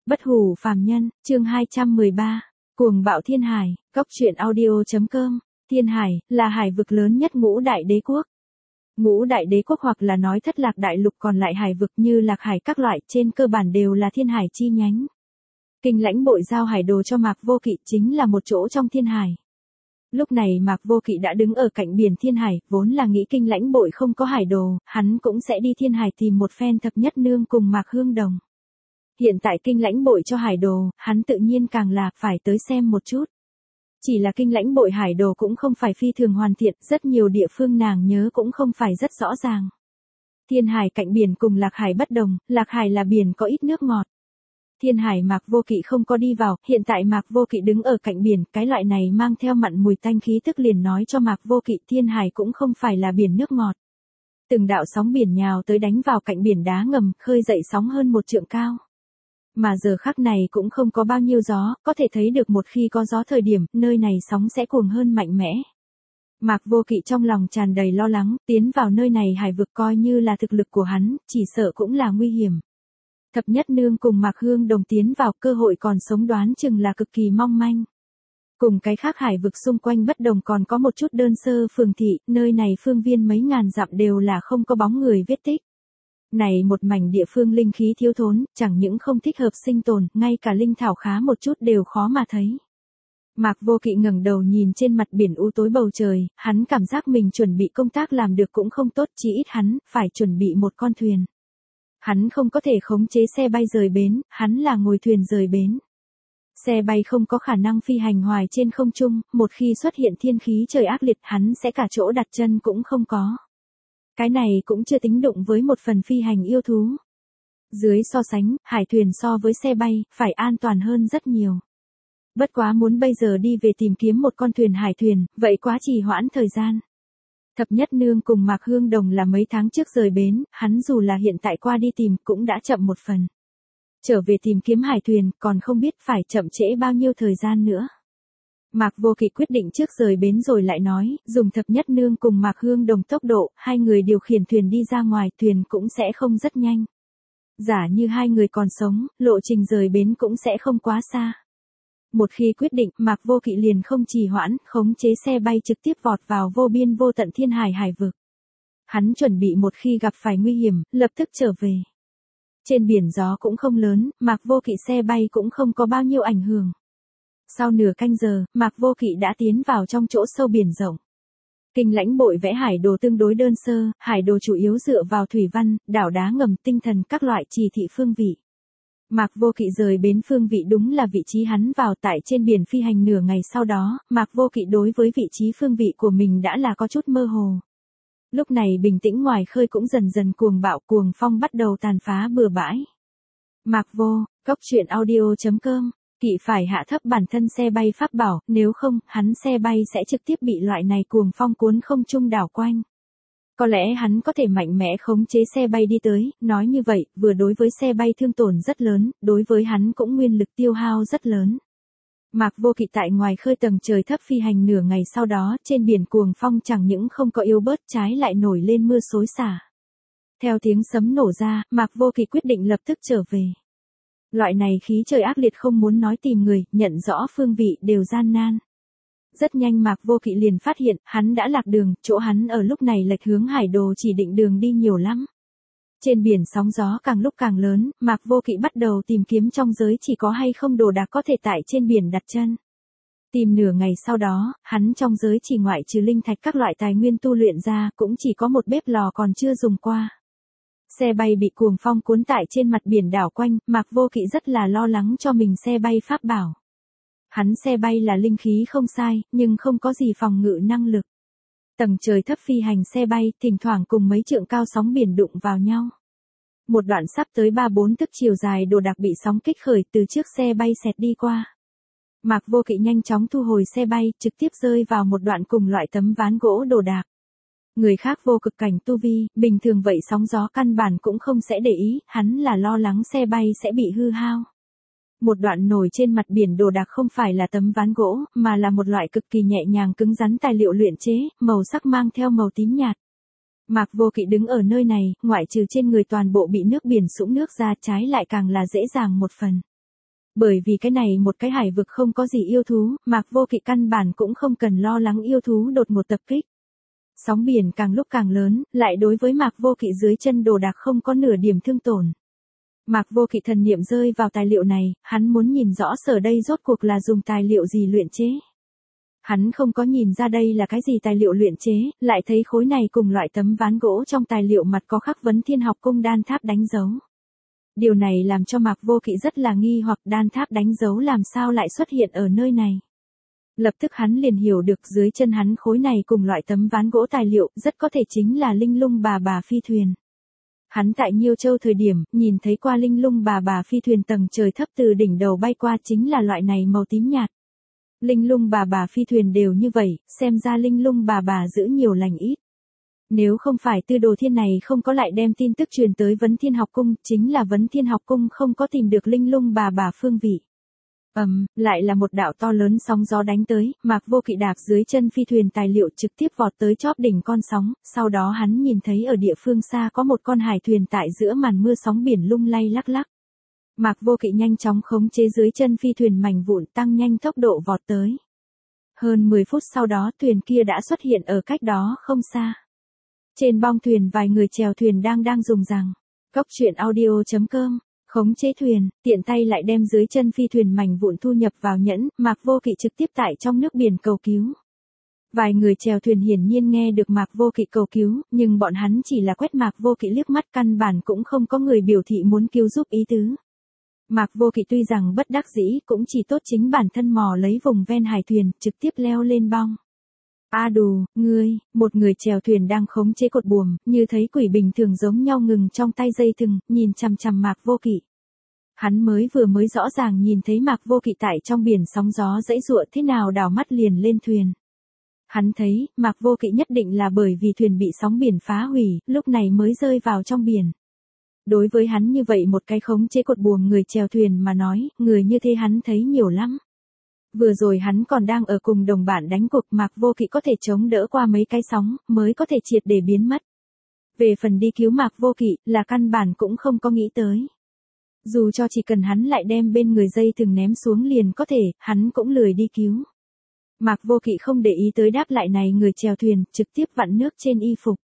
Bất hủ phàm nhân, chương 213. Cuồng bạo thiên hải, cóc truyện audio.com. Thiên hải, là hải vực lớn nhất ngũ đại đế quốc. Ngũ đại đế quốc hoặc là nói thất lạc đại lục còn lại hải vực như lạc hải các loại trên cơ bản đều là thiên hải chi nhánh. Kinh lãnh bội giao hải đồ cho Mạc Vô Kỵ chính là một chỗ trong thiên hải. Lúc này Mạc Vô Kỵ đã đứng ở cạnh biển thiên hải, vốn là nghĩ kinh lãnh bội không có hải đồ, hắn cũng sẽ đi thiên hải tìm một phen thập nhất nương cùng Mạc Hương Đồng. Hiện tại kinh lãnh bội cho hải đồ, hắn tự nhiên càng là phải tới xem một chút. Chỉ là kinh lãnh bội hải đồ cũng không phải phi thường hoàn thiện, rất nhiều địa phương nàng nhớ cũng không phải rất rõ ràng. Thiên hải cạnh biển cùng lạc hải bất đồng, lạc hải là biển có ít nước ngọt. Thiên hải Mạc Vô Kỵ không có đi vào, hiện tại Mạc Vô Kỵ đứng ở cạnh biển, cái loại này mang theo mặn mùi tanh khí tức liền nói cho Mạc Vô Kỵ thiên hải cũng không phải là biển nước ngọt. Từng đạo sóng biển nhào tới đánh vào cạnh biển đá ngầm, khơi dậy sóng hơn 1 trượng cao. Mà giờ khắc này cũng không có bao nhiêu gió, có thể thấy được một khi có gió thời điểm, nơi này sóng sẽ cuồng hơn mạnh mẽ. Mạc Vô Kỵ trong lòng tràn đầy lo lắng, tiến vào nơi này hải vực coi như là thực lực của hắn, chỉ sợ cũng là nguy hiểm. Thập nhất nương cùng Mạc Hương Đồng tiến vào, cơ hội còn sống đoán chừng là cực kỳ mong manh. Cùng cái khác hải vực xung quanh bất đồng còn có một chút đơn sơ phường thị, nơi này phương viên mấy ngàn dặm đều là không có bóng người vết tích. Này một mảnh địa phương linh khí thiếu thốn, chẳng những không thích hợp sinh tồn, ngay cả linh thảo khá một chút đều khó mà thấy. Mạc Vô Kỵ ngẩng đầu nhìn trên mặt biển u tối bầu trời, hắn cảm giác mình chuẩn bị công tác làm được cũng không tốt, chỉ ít hắn phải chuẩn bị một con thuyền. Hắn không có thể khống chế xe bay rời bến, hắn là ngồi thuyền rời bến. Xe bay không có khả năng phi hành hoài trên không trung, một khi xuất hiện thiên khí trời ác liệt hắn sẽ cả chỗ đặt chân cũng không có. Cái này cũng chưa tính đụng với một phần phi hành yêu thú. Dưới so sánh, hải thuyền so với xe bay, phải an toàn hơn rất nhiều. Bất quá muốn bây giờ đi về tìm kiếm một con thuyền hải thuyền, vậy quá trì hoãn thời gian. Thập nhất nương cùng Mạc Hương Đồng là mấy tháng trước rời bến, hắn dù là hiện tại qua đi tìm cũng đã chậm một phần. Trở về tìm kiếm hải thuyền, còn không biết phải chậm trễ bao nhiêu thời gian nữa. Mạc Vô Kỵ quyết định trước rời bến rồi lại nói, dùng thập nhất nương cùng Mạc Hương Đồng tốc độ, hai người điều khiển thuyền đi ra ngoài, thuyền cũng sẽ không rất nhanh. Giả như hai người còn sống, lộ trình rời bến cũng sẽ không quá xa. Một khi quyết định, Mạc Vô Kỵ liền không trì hoãn, khống chế xe bay trực tiếp vọt vào vô biên vô tận thiên hải hải vực. Hắn chuẩn bị một khi gặp phải nguy hiểm, lập tức trở về. Trên biển gió cũng không lớn, Mạc Vô Kỵ xe bay cũng không có bao nhiêu ảnh hưởng. Sau nửa canh giờ, Mạc Vô Kỵ đã tiến vào trong chỗ sâu biển rộng. Kinh lãnh bội vẽ hải đồ tương đối đơn sơ, hải đồ chủ yếu dựa vào thủy văn, đảo đá ngầm, tinh thần các loại chỉ thị phương vị. Mạc Vô Kỵ rời bến phương vị đúng là vị trí hắn vào tại trên biển phi hành nửa ngày sau đó, Mạc Vô Kỵ đối với vị trí phương vị của mình đã là có chút mơ hồ. Lúc này bình tĩnh ngoài khơi cũng dần dần cuồng bạo, cuồng phong bắt đầu tàn phá bừa bãi. Mạc Vô, cóc truyện audio.com. Kỵ phải hạ thấp bản thân xe bay pháp bảo, nếu không, hắn xe bay sẽ trực tiếp bị loại này cuồng phong cuốn không trung đảo quanh. Có lẽ hắn có thể mạnh mẽ khống chế xe bay đi tới, nói như vậy, vừa đối với xe bay thương tổn rất lớn, đối với hắn cũng nguyên lực tiêu hao rất lớn. Mạc Vô Kỵ tại ngoài khơi tầng trời thấp phi hành nửa ngày sau đó, trên biển cuồng phong chẳng những không có yếu bớt, trái lại nổi lên mưa xối xả. Theo tiếng sấm nổ ra, Mạc Vô Kỵ quyết định lập tức trở về. Loại này khí trời ác liệt không muốn nói tìm người, nhận rõ phương vị đều gian nan. Rất nhanh Mạc Vô Kỵ liền phát hiện, hắn đã lạc đường, chỗ hắn ở lúc này lệch hướng hải đồ chỉ định đường đi nhiều lắm. Trên biển sóng gió càng lúc càng lớn, Mạc Vô Kỵ bắt đầu tìm kiếm trong giới chỉ có hay không đồ đạc có thể tại trên biển đặt chân. Tìm nửa ngày sau đó, hắn trong giới chỉ ngoại trừ linh thạch các loại tài nguyên tu luyện ra, cũng chỉ có một bếp lò còn chưa dùng qua. Xe bay bị cuồng phong cuốn tại trên mặt biển đảo quanh, Mạc Vô Kỵ rất là lo lắng cho mình xe bay pháp bảo. Hắn xe bay là linh khí không sai, nhưng không có gì phòng ngự năng lực. Tầng trời thấp phi hành xe bay, thỉnh thoảng cùng mấy trượng cao sóng biển đụng vào nhau. Một đoạn sắp tới 3-4 tấc chiều dài đồ đạc bị sóng kích khởi từ trước xe bay xẹt đi qua. Mạc Vô Kỵ nhanh chóng thu hồi xe bay, trực tiếp rơi vào một đoạn cùng loại tấm ván gỗ đồ đạc. Người khác vô cực cảnh tu vi, bình thường vậy sóng gió căn bản cũng không sẽ để ý, hắn là lo lắng xe bay sẽ bị hư hao. Một đoạn nổi trên mặt biển đồ đạc không phải là tấm ván gỗ, mà là một loại cực kỳ nhẹ nhàng cứng rắn tài liệu luyện chế, màu sắc mang theo màu tím nhạt. Mạc Vô Kỵ đứng ở nơi này, ngoại trừ trên người toàn bộ bị nước biển sũng nước ra, trái lại càng là dễ dàng một phần. Bởi vì cái này một cái hải vực không có gì yêu thú, Mạc Vô Kỵ căn bản cũng không cần lo lắng yêu thú đột ngột tập kích. Sóng biển càng lúc càng lớn, lại đối với Mạc Vô Kỵ dưới chân đồ đạc không có nửa điểm thương tổn. Mạc Vô Kỵ thần niệm rơi vào tài liệu này, hắn muốn nhìn rõ sở đây rốt cuộc là dùng tài liệu gì luyện chế. Hắn không có nhìn ra đây là cái gì tài liệu luyện chế, lại thấy khối này cùng loại tấm ván gỗ trong tài liệu mặt có khắc vấn Thiên Học Cung đan tháp đánh dấu. Điều này làm cho Mạc Vô Kỵ rất là nghi hoặc đan tháp đánh dấu làm sao lại xuất hiện ở nơi này. Lập tức hắn liền hiểu được dưới chân hắn khối này cùng loại tấm ván gỗ tài liệu rất có thể chính là Linh Lung bà phi thuyền. Hắn tại Nhiêu Châu thời điểm, nhìn thấy qua Linh Lung bà phi thuyền tầng trời thấp từ đỉnh đầu bay qua chính là loại này màu tím nhạt. Linh Lung bà phi thuyền đều như vậy, xem ra Linh Lung bà giữ nhiều lành ít. Nếu không phải Tư Đồ Thiên này không có lại đem tin tức truyền tới Vấn Thiên Học Cung, chính là Vấn Thiên Học Cung không có tìm được Linh Lung bà phương vị. Lại là một đạo to lớn sóng gió đánh tới, Mạc Vô Kỵ đạp dưới chân phi thuyền tài liệu trực tiếp vọt tới chóp đỉnh con sóng, sau đó hắn nhìn thấy ở địa phương xa có một con hải thuyền tại giữa màn mưa sóng biển lung lay lắc lắc. Mạc Vô Kỵ nhanh chóng khống chế dưới chân phi thuyền mảnh vụn tăng nhanh tốc độ vọt tới. Hơn 10 phút sau đó thuyền kia đã xuất hiện ở cách đó không xa. Trên bong thuyền vài người chèo thuyền đang dùng rằng. Cốc truyện audio.com Khống chế thuyền, tiện tay lại đem dưới chân phi thuyền mảnh vụn thu nhập vào nhẫn, Mạc Vô Kỵ trực tiếp tại trong nước biển cầu cứu. Vài người chèo thuyền hiển nhiên nghe được Mạc Vô Kỵ cầu cứu, nhưng bọn hắn chỉ là quét Mạc Vô Kỵ liếc mắt căn bản cũng không có người biểu thị muốn cứu giúp ý tứ. Mạc Vô Kỵ tuy rằng bất đắc dĩ cũng chỉ tốt chính bản thân mò lấy vùng ven hải thuyền, trực tiếp leo lên bong. A đù, một người chèo thuyền đang khống chế cột buồm, như thấy quỷ bình thường giống nhau ngừng trong tay dây thừng, nhìn chằm chằm Mạc Vô Kỵ. Hắn mới rõ ràng nhìn thấy Mạc Vô Kỵ tại trong biển sóng gió dãy giụa thế nào đảo mắt liền lên thuyền. Hắn thấy, Mạc Vô Kỵ nhất định là bởi vì thuyền bị sóng biển phá hủy, lúc này mới rơi vào trong biển. Đối với hắn như vậy một cái khống chế cột buồm người chèo thuyền mà nói, người như thế hắn thấy nhiều lắm. Vừa rồi hắn còn đang ở cùng đồng bạn đánh cuộc, Mạc Vô Kỵ có thể chống đỡ qua mấy cái sóng, mới có thể triệt để biến mất. Về phần đi cứu Mạc Vô Kỵ, là căn bản cũng không có nghĩ tới. Dù cho chỉ cần hắn lại đem bên người dây thừng ném xuống liền có thể, hắn cũng lười đi cứu. Mạc Vô Kỵ không để ý tới đáp lại này người chèo thuyền, trực tiếp vặn nước trên y phục.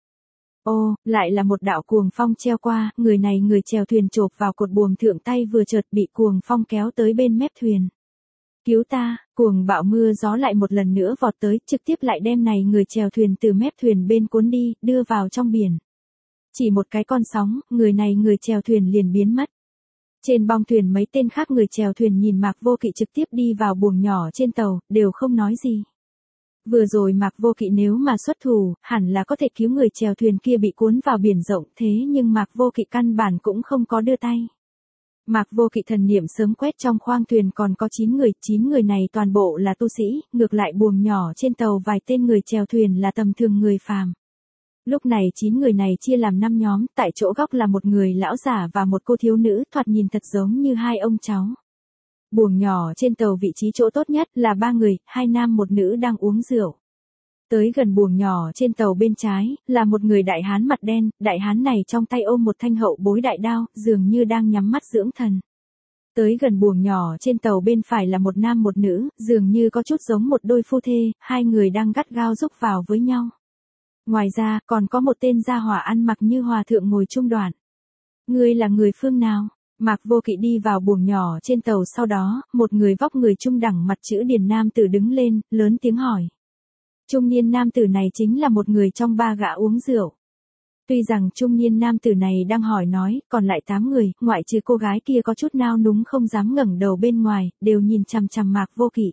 Ô, lại là một đạo cuồng phong treo qua, người chèo thuyền chộp vào cột buồm thượng tay vừa chợt bị cuồng phong kéo tới bên mép thuyền. Cứu ta, cuồng bão mưa gió lại một lần nữa vọt tới, trực tiếp lại đem này người chèo thuyền từ mép thuyền bên cuốn đi, đưa vào trong biển. Chỉ một cái con sóng, người chèo thuyền liền biến mất. Trên bong thuyền mấy tên khác người chèo thuyền nhìn Mạc Vô Kỵ trực tiếp đi vào buồng nhỏ trên tàu, đều không nói gì. Vừa rồi Mạc Vô Kỵ nếu mà xuất thủ, hẳn là có thể cứu người chèo thuyền kia bị cuốn vào biển rộng, thế nhưng Mạc Vô Kỵ căn bản cũng không có đưa tay. Mạc Vô Kỵ thần niệm sớm quét trong khoang thuyền còn có 9 người này toàn bộ là tu sĩ, ngược lại buồng nhỏ trên tàu vài tên người chèo thuyền là tầm thường người phàm. Lúc này 9 người này chia làm 5 nhóm, tại chỗ góc là một người lão giả và một cô thiếu nữ, thoạt nhìn thật giống như hai ông cháu. Buồng nhỏ trên tàu vị trí chỗ tốt nhất là 3 người, 2 nam 1 nữ đang uống rượu. Tới gần buồng nhỏ trên tàu bên trái, là một người đại hán mặt đen, đại hán này trong tay ôm một thanh hậu bối đại đao, dường như đang nhắm mắt dưỡng thần. Tới gần buồng nhỏ trên tàu bên phải là một nam 1 nữ, dường như có chút giống một đôi phu thê, hai người đang gắt gao rúc vào với nhau. Ngoài ra, còn có một tên gia hỏa ăn mặc như hòa thượng ngồi trung đoạn. Ngươi là người phương nào? Mạc Vô Kỵ đi vào buồng nhỏ trên tàu sau đó, một người vóc người trung đẳng mặt chữ điền nam tử đứng lên, lớn tiếng hỏi. Trung niên nam tử này chính là một người trong 3 gã uống rượu. Tuy rằng trung niên nam tử này đang hỏi nói, còn lại 8 người, ngoại trừ cô gái kia có chút nao núng không dám ngẩng đầu bên ngoài, đều nhìn chằm chằm Mạc Vô Kỵ.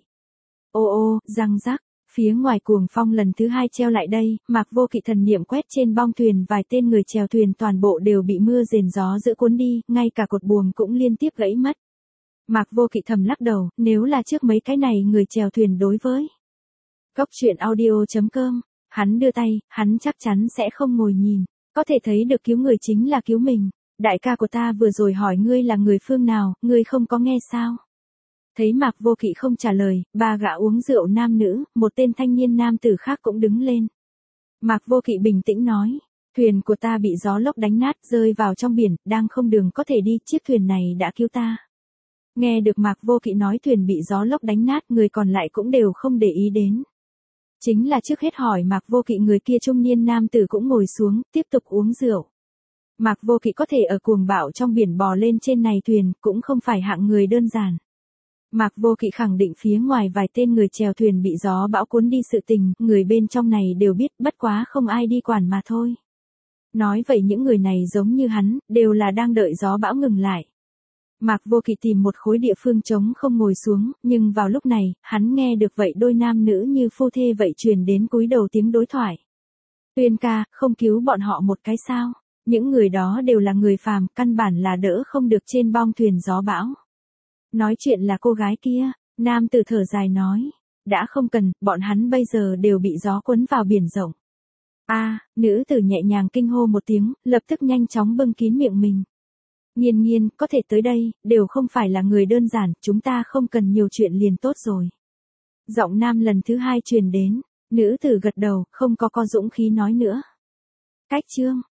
Ô, răng rắc. Phía ngoài cuồng phong lần thứ 2 treo lại đây, Mạc Vô Kỵ thần niệm quét trên bong thuyền vài tên người chèo thuyền toàn bộ đều bị mưa rền gió giữ cuốn đi, ngay cả cột buồm cũng liên tiếp gãy mất. Mạc Vô Kỵ thầm lắc đầu, nếu là trước mấy cái này người chèo thuyền đối với. Cốc truyện audio.com, hắn đưa tay, hắn chắc chắn sẽ không ngồi nhìn, có thể thấy được cứu người chính là cứu mình. Đại ca của ta vừa rồi hỏi ngươi là người phương nào, ngươi không có nghe sao? Thấy Mạc Vô Kỵ không trả lời, 3 gã uống rượu nam nữ, một tên thanh niên nam tử khác cũng đứng lên. Mạc Vô Kỵ bình tĩnh nói, thuyền của ta bị gió lốc đánh nát rơi vào trong biển, đang không đường có thể đi, chiếc thuyền này đã cứu ta. Nghe được Mạc Vô Kỵ nói thuyền bị gió lốc đánh nát, người còn lại cũng đều không để ý đến. Chính là trước hết hỏi Mạc Vô Kỵ, người kia trung niên nam tử cũng ngồi xuống, tiếp tục uống rượu. Mạc Vô Kỵ có thể ở cuồng bạo trong biển bò lên trên này thuyền, cũng không phải hạng người đơn giản. Mạc Vô Kỵ khẳng định phía ngoài vài tên người chèo thuyền bị gió bão cuốn đi sự tình, người bên trong này đều biết, bất quá không ai đi quản mà thôi. Nói vậy những người này giống như hắn, đều là đang đợi gió bão ngừng lại. Mạc Vô Kỵ tìm một khối địa phương trống không ngồi xuống, nhưng vào lúc này, hắn nghe được vậy đôi nam nữ như phu thê vậy truyền đến cúi đầu tiếng đối thoại. Tuyên ca, không cứu bọn họ một cái sao? Những người đó đều là người phàm, căn bản là đỡ không được trên bong thuyền gió bão. Nói chuyện là cô gái kia, nam tử thở dài nói. Đã không cần, bọn hắn bây giờ đều bị gió cuốn vào biển rộng. Nữ tử nhẹ nhàng kinh hô một tiếng, lập tức nhanh chóng bưng kín miệng mình. Nhiên nhiên, có thể tới đây, đều không phải là người đơn giản, chúng ta không cần nhiều chuyện liền tốt rồi. Giọng nam lần thứ hai truyền đến, nữ tử gật đầu, không có dũng khí nói nữa. Cách chương